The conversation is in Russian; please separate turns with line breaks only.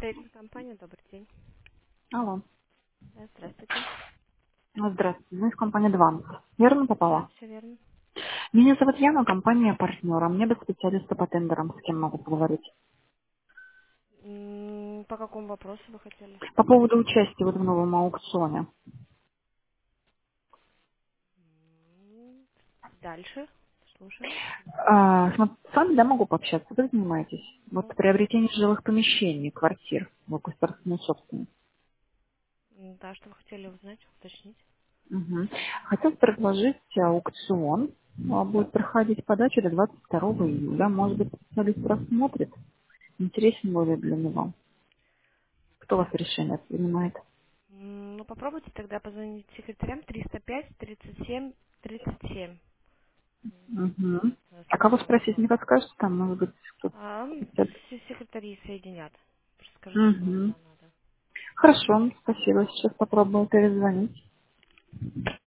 Трейдинг-компания, добрый день.
Алло.
Да, здравствуйте.
Здравствуйте. Мы из компании «Дванс». Верно
Да,
попала?
все верно.
Меня зовут Яна, компания партнера. Мне бы специалиста по тендерам, с кем могу поговорить.
По какому вопросу вы хотели?
По поводу участия вот в новом аукционе.
Дальше. Слушаю.
С вами, да, могу пообщаться? Вы занимаетесь? Вот
Ну,
приобретение жилых помещений, квартир в государственную собственность.
да, что вы хотели узнать, уточнить?
Угу. Хотел предложить аукцион. Будет проходить подача до 22 июля. Может быть, специалист рассмотрит. Интересен ли для него? Кто у вас
Так.
решение принимает?
Ну, попробуйте тогда позвонить секретарям 305 37 37.
Мгм.
У нас
А кого
такой
спросить, не
аукцион.
подскажете? Там, может быть, кто-то специалист.
Все секретари соединят. Просто скажите, что
Мгм.
именно надо.
Хорошо, спасибо. Сейчас попробую перезвонить.